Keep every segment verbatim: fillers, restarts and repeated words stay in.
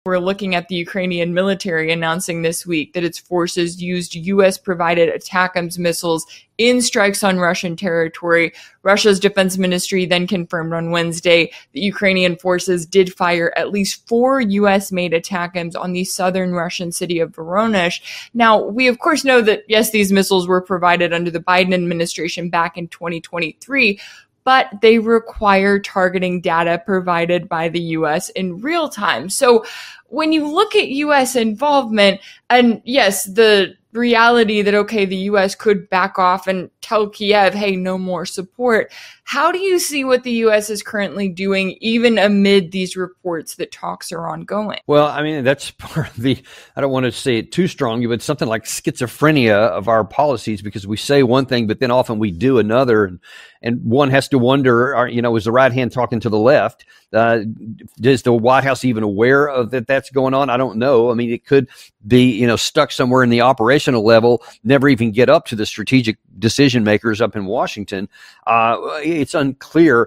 We're looking at the Ukrainian military announcing this week that its forces used U S-provided ATACMS missiles in strikes on Russian territory. Russia's defense ministry then confirmed on Wednesday that Ukrainian forces did fire at least four U S-made ATACMS on the southern Russian city of Voronezh. Now, we of course know that, yes, these missiles were provided under the Biden administration back in twenty twenty-three, but they require targeting data provided by the U S in real time. So when you look at U S involvement, and yes, the reality that, okay, the U S could back off and tell Kiev, hey, no more support. How do you see what the U S is currently doing, even amid these reports that talks are ongoing? Well, I mean, that's part of the, I don't want to say it too strong, but something like schizophrenia of our policies, because we say one thing, but then often we do another. And, and one has to wonder, are, you know, is the right hand talking to the left? Uh, is the White House even aware of that that's going on? I don't know. I mean, it could be, you know, stuck somewhere in the operational level, never even get up to the strategic decision makers up in Washington. Uh, it's unclear,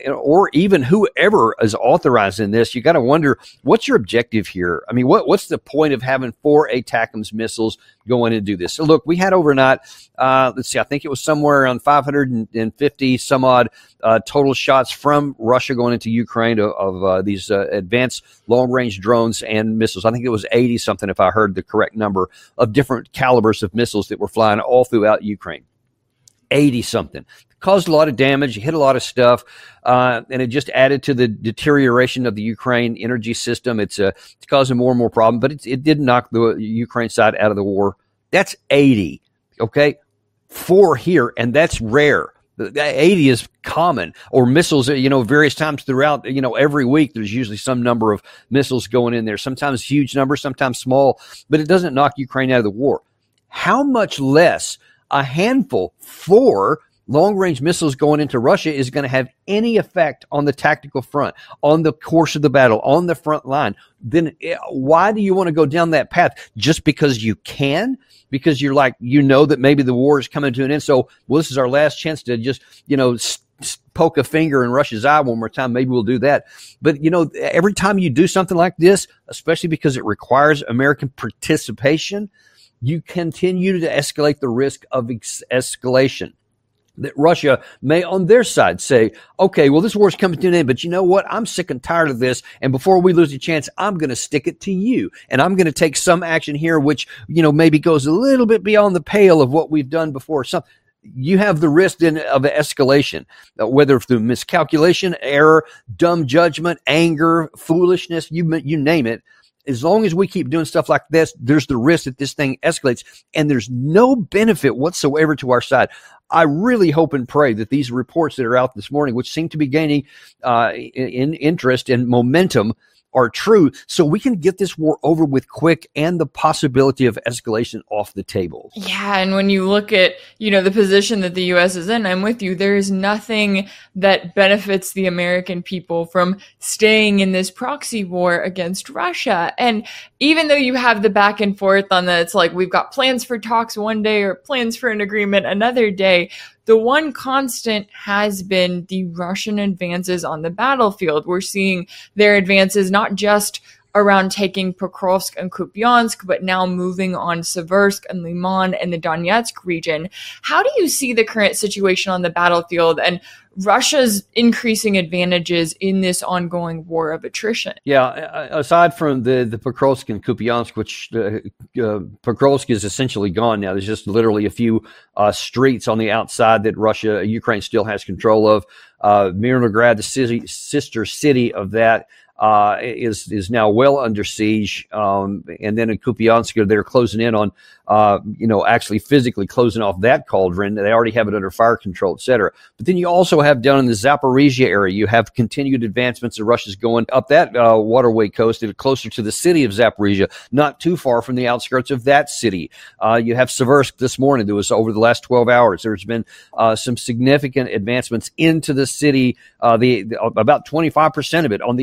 or even whoever is authorizing this. You got to wonder, what's your objective here? I mean, what what's the point of having four ATACMS missiles going to do this? So look, we had overnight, uh, let's see, I think it was somewhere around five hundred fifty some odd uh, total shots from Russia going into Ukraine of, of uh, these uh, advanced long-range drones and missiles. I think it was eighty something, if I heard the correct number, of different calibers of missiles that were flying all throughout Ukraine. eighty something. Caused a lot of damage, hit a lot of stuff, uh, and it just added to the deterioration of the Ukraine energy system. It's, uh, it's causing more and more problems, but it, it did knock the Ukraine side out of the war. That's eighty, okay? Four here, and that's rare. eighty is common, or missiles, you know, various times throughout, you know, every week, there's usually some number of missiles going in there, sometimes huge numbers, sometimes small, but it doesn't knock Ukraine out of the war. How much less a handful, four long-range missiles going into Russia is going to have any effect on the tactical front, on the course of the battle, on the front line? Then why do you want to go down that path? Just because you can? Because you're like, you know that maybe the war is coming to an end. So, well, this is our last chance to just, you know, poke a finger in Russia's eye one more time. Maybe we'll do that. But, you know, every time you do something like this, especially because it requires American participation, you continue to escalate the risk of ex- escalation. That Russia may, on their side, say, okay, well, this war's coming to an end, but you know what? I'm sick and tired of this, and before we lose a chance, I'm going to stick it to you, and I'm going to take some action here which, you know, maybe goes a little bit beyond the pale of what we've done before. Some, you have the risk then of escalation, uh, whether through miscalculation, error, dumb judgment, anger, foolishness, you you name it. As long as we keep doing stuff like this, there's the risk that this thing escalates, and there's no benefit whatsoever to our side. I really hope and pray that these reports that are out this morning, which seem to be gaining uh, in interest and momentum, are true, so we can get this war over with quick and the possibility of escalation off the table. Yeah, and when you look at, you know, the position that the U S is in, I'm with you. There is nothing that benefits the American people from staying in this proxy war against Russia. And even though you have the back and forth on that, it's like we've got plans for talks one day or plans for an agreement another day, the one constant has been the Russian advances on the battlefield. We're seeing their advances not just around taking Pokrovsk and Kupiansk, but now moving on Seversk and Liman and the Donetsk region. How do you see the current situation on the battlefield and Russia's increasing advantages in this ongoing war of attrition? Yeah, aside from the, the Pokrovsk and Kupiansk, which uh, uh, Pokrovsk is essentially gone now. There's just literally a few uh, streets on the outside that Russia, Ukraine still has control of. Uh, Mirnograd, the city, sister city of that, uh, is is now well under siege. Um, and then in Kupiansk, they're closing in on, uh, you know, actually physically closing off that cauldron. They already have it under fire control, et cetera. But then you also have down in the Zaporizhia area, you have continued advancements of Russia's going up that uh, waterway coast, closer to the city of Zaporizhia, not too far from the outskirts of that city. Uh, you have Seversk this morning. There was over the last twelve hours. There's been uh, some significant advancements into the city, uh, the, the about twenty-five percent of it on the outside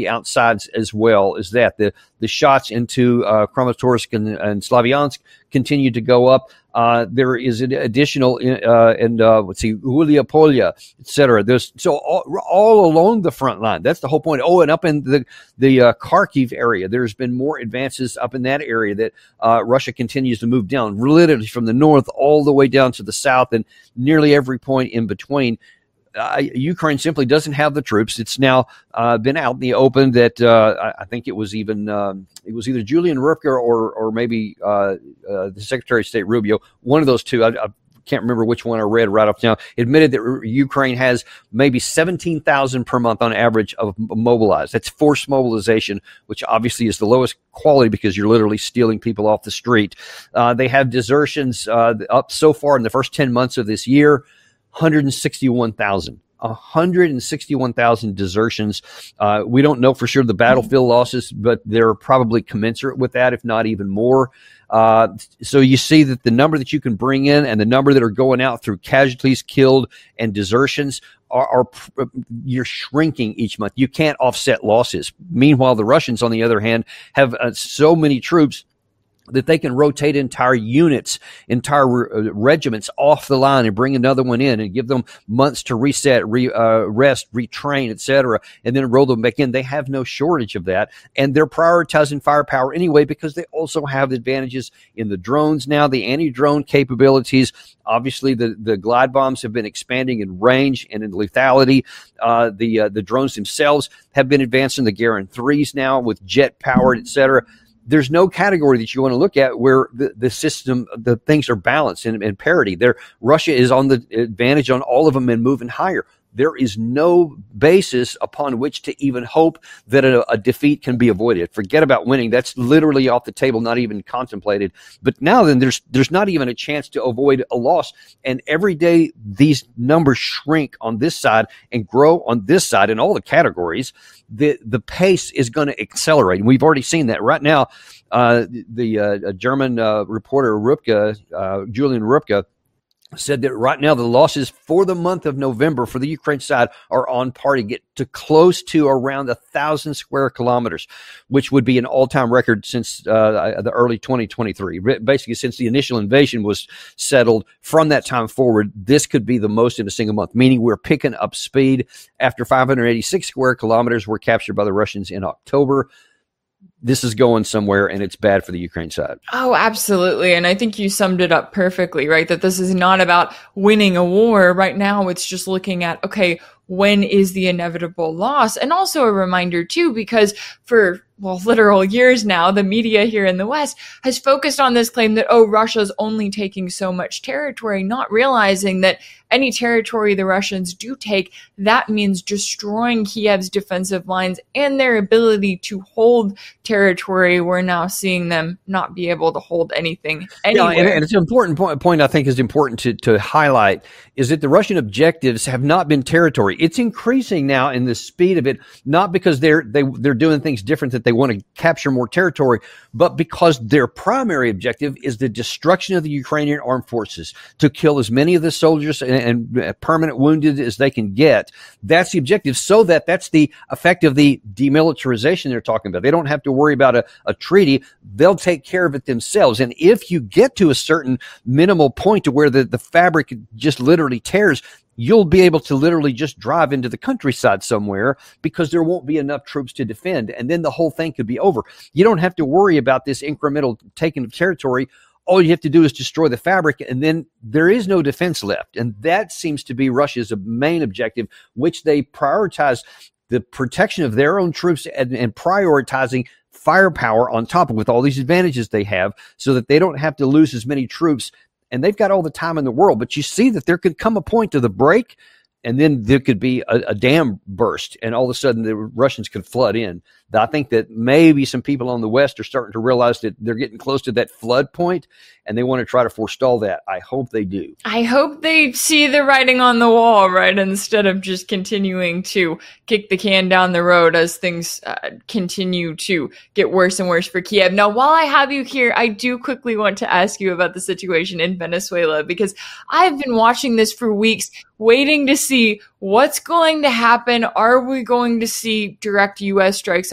sides as well as that. The the shots into uh, Kramatorsk and, and Slavyansk continue to go up. Uh, there is an additional, uh, and uh, let's see, Uliapolya, et cetera. There's so all, all along the front line. That's the whole point. Oh, and up in the the uh, Kharkiv area, there's been more advances up in that area that uh, Russia continues to move down, literally from the north all the way down to the south, and nearly every point in between. Uh, Ukraine simply doesn't have the troops. It's now uh, been out in the open that uh, I, I think it was even um, it was either Julian Rupka or or maybe uh, uh, the Secretary of State Rubio, one of those two. I, I can't remember which one I read right off now. Admitted that Ukraine has maybe seventeen thousand per month on average of mobilized. That's forced mobilization, which obviously is the lowest quality because you're literally stealing people off the street. Uh, they have desertions uh, up so far in the first ten months of this year. one hundred sixty-one thousand. one hundred sixty-one thousand desertions. Uh, we don't know for sure the battlefield losses, but they're probably commensurate with that, if not even more. Uh, so you see that the number that you can bring in and the number that are going out through casualties, killed, and desertions are, are you're shrinking each month. You can't offset losses. Meanwhile, the Russians, on the other hand, have uh, so many troops that they can rotate entire units, entire re- uh, regiments off the line and bring another one in and give them months to reset, re, uh, rest, retrain, et cetera, and then roll them back in. They have no shortage of that, and they're prioritizing firepower anyway because they also have advantages in the drones now, the anti-drone capabilities. Obviously, the, the glide bombs have been expanding in range and in lethality. Uh, the uh, the drones themselves have been advancing. The Garand threes now with jet-powered, et cetera. There's no category that you want to look at where the, the system, the things are balanced and, and parity. There, Russia is on the advantage on all of them and moving higher. There is no basis upon which to even hope that a, a defeat can be avoided. Forget about winning. That's literally off the table, not even contemplated. But now then, there's there's not even a chance to avoid a loss. And every day these numbers shrink on this side and grow on this side in all the categories. The the pace is going to accelerate. And we've already seen that right now. Uh, the uh, German uh, reporter Rupka, uh, Julian Rupka, said that right now the losses for the month of November for the Ukraine side are on par to get to close to around a thousand square kilometers, which would be an all-time record since uh, the early twenty twenty-three. Basically, since the initial invasion was settled, from that time forward, this could be the most in a single month, meaning we're picking up speed. After five hundred eighty-six square kilometers were captured by the Russians in October. This is going somewhere, and it's bad for the Ukraine side. Oh, absolutely. And I think you summed it up perfectly, right? That this is not about winning a war. Right now, it's just looking at, okay, when is the inevitable loss? And also a reminder, too, because for, well, literal years now, the media here in the West has focused on this claim that, oh, Russia's only taking so much territory, not realizing that any territory the Russians do take, that means destroying Kiev's defensive lines and their ability to hold territory. We're now seeing them not be able to hold anything anywhere. Yeah, and, and it's an important point, point I think is important to, to highlight is that the Russian objectives have not been territory. It's increasing now in the speed of it, not because they're they, they're doing things different that they want to capture more territory, but because their primary objective is the destruction of the Ukrainian armed forces, to kill as many of the soldiers and, and permanent wounded as they can get. That's the objective, so that that's the effect of the demilitarization they're talking about. They don't have to worry about a, a treaty. They'll take care of it themselves. And if you get to a certain minimal point to where the, the fabric just literally tears, you'll be able to literally just drive into the countryside somewhere because there won't be enough troops to defend. And then the whole thing could be over. You don't have to worry about this incremental taking of territory. All you have to do is destroy the fabric, and then there is no defense left. And that seems to be Russia's main objective, which they prioritize the protection of their own troops and, and prioritizing firepower on top of with all these advantages they have so that they don't have to lose as many troops. And they've got all the time in the world, but you see that there could come a point to the break, and then there could be a, a dam burst, and all of a sudden the Russians could flood in. I think that maybe some people on the West are starting to realize that they're getting close to that flood point, and they want to try to forestall that. I hope they do. I hope they see the writing on the wall, right, instead of just continuing to kick the can down the road as things uh, continue to get worse and worse for Kiev. Now, while I have you here, I do quickly want to ask you about the situation in Venezuela, because I've been watching this for weeks, waiting to see what's going to happen. Are we going to see direct U S strikes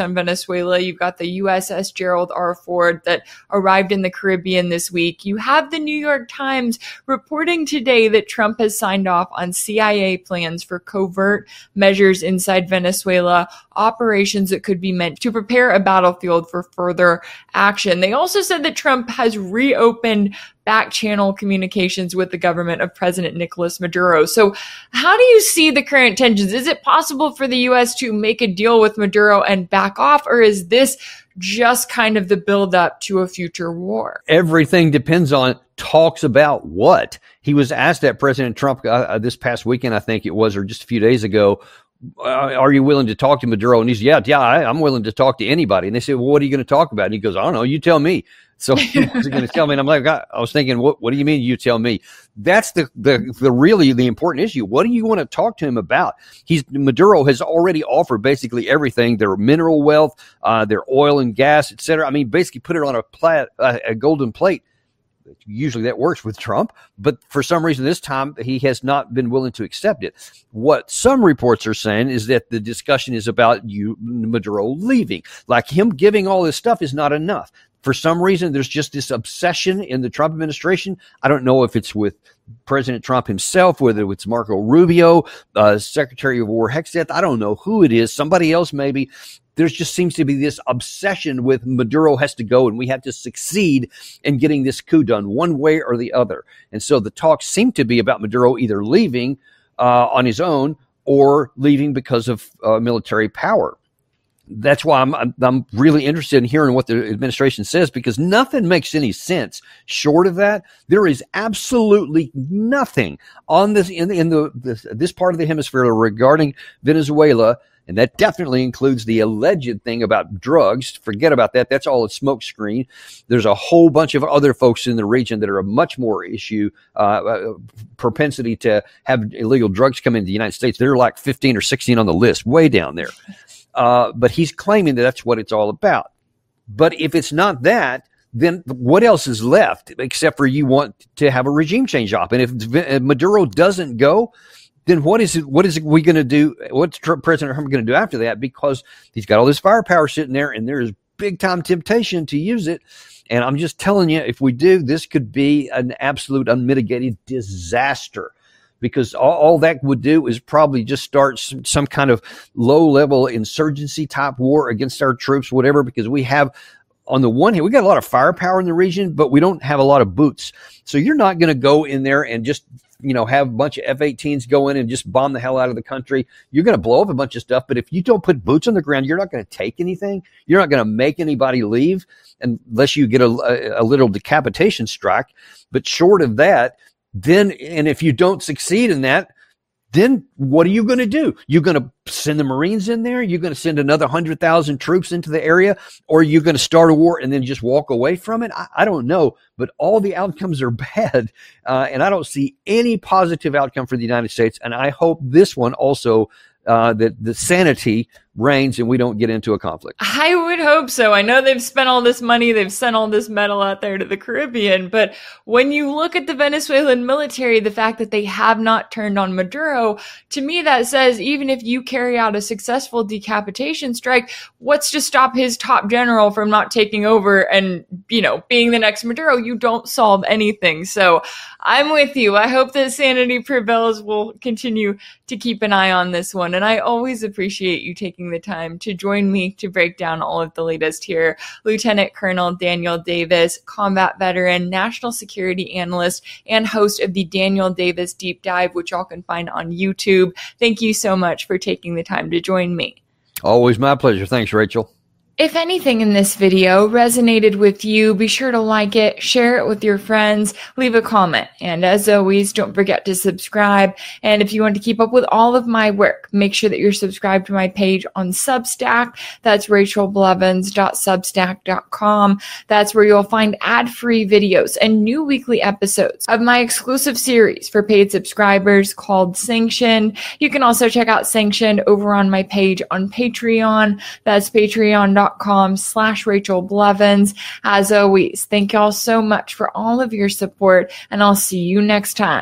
on Venezuela. You've got the U S S Gerald R. Ford that arrived in the Caribbean this week. You have the New York Times reporting today that Trump has signed off on C I A plans for covert measures inside Venezuela, operations that could be meant to prepare a battlefield for further action. They also said that Trump has reopened back-channel communications with the government of President Nicolas Maduro. So how do you see the current tensions? Is it possible for the U S to make a deal with Maduro and back off, or is this just kind of the build-up to a future war? Everything depends on talks about what. He was asked that, President Trump, uh, this past weekend, I think it was, or just a few days ago, uh, are you willing to talk to Maduro? And he's, yeah, yeah, I, I'm willing to talk to anybody. And they said, well, what are you going to talk about? And he goes, I don't know, you tell me. So he was going to tell me, and I'm like, I, I was thinking, what, what do you mean you tell me? That's the, the, the really the important issue. What do you want to talk to him about? He's Maduro has already offered basically everything, their mineral wealth, uh, their oil and gas, et cetera. I mean, basically put it on a plat, uh, a golden plate. Usually that works with Trump, but for some reason this time he has not been willing to accept it. What some reports are saying is that the discussion is about you, Maduro, leaving. Like him giving all this stuff is not enough. For some reason, there's just this obsession in the Trump administration. I don't know if it's with President Trump himself, whether it's Marco Rubio, uh, Secretary of War Hexeth. I don't know who it is. Somebody else maybe. There just seems to be this obsession with Maduro has to go and we have to succeed in getting this coup done one way or the other. And so the talks seem to be about Maduro either leaving uh, on his own or leaving because of uh, military power. That's why I'm, I'm I'm really interested in hearing what the administration says, because nothing makes any sense short of that. There is absolutely nothing on this in, in the this, this part of the hemisphere regarding Venezuela, and that definitely includes the alleged thing about drugs. Forget about that. That's all a smokescreen. There's a whole bunch of other folks in the region that are a much more issue, uh, propensity to have illegal drugs come into the United States. They're like fifteen or sixteen on the list, way down there. Uh, but he's claiming that that's what it's all about. But if it's not that, then what else is left except for you want to have a regime change op? And if Maduro doesn't go, then what is it? What is it we going to do? What's Trump, President Trump going to do after that? Because he's got all this firepower sitting there, and there is big time temptation to use it. And I'm just telling you, if we do, this could be an absolute unmitigated disaster. Because all, all that would do is probably just start some, some kind of low-level insurgency type war against our troops, whatever, because we have, on the one hand, we got a lot of firepower in the region, but we don't have a lot of boots. So you're not going to go in there and just, you know, have a bunch of F eighteens go in and just bomb the hell out of the country. You're going to blow up a bunch of stuff, but if you don't put boots on the ground, you're not going to take anything. You're not going to make anybody leave unless you get a, a, a little decapitation strike. But short of that, then, and if you don't succeed in that, then what are you going to do? You're going to send the Marines in there? You're going to send another one hundred thousand troops into the area? Or you're going to start a war and then just walk away from it? I, I don't know, but all the outcomes are bad. Uh, and I don't see any positive outcome for the United States. And I hope this one also, uh, that the sanity reigns and we don't get into a conflict. I would hope so. I know they've spent all this money, they've sent all this metal out there to the Caribbean, but when you look at the Venezuelan military, the fact that they have not turned on Maduro, to me that says even if you carry out a successful decapitation strike, what's to stop his top general from not taking over and, you know, being the next Maduro? You don't solve anything. So I'm with you. I hope that sanity prevails. We'll continue to keep an eye on this one. And I always appreciate you taking the time to join me to break down all of the latest here. Lieutenant Colonel Daniel Davis, combat veteran, national security analyst, and host of the Daniel Davis Deep Dive, which y'all can find on YouTube. Thank you so much for taking the time to join me. Always my pleasure. Thanks, Rachel. If anything in this video resonated with you, be sure to like it, share it with your friends, leave a comment. And as always, don't forget to subscribe. And if you want to keep up with all of my work, make sure that you're subscribed to my page on Substack. That's rachel blevins dot substack dot com. That's where you'll find ad-free videos and new weekly episodes of my exclusive series for paid subscribers called Sanctioned. You can also check out Sanctioned over on my page on Patreon. That's patreon dot com slash Rachel Blevins. As always, thank y'all so much for all of your support, and I'll see you next time.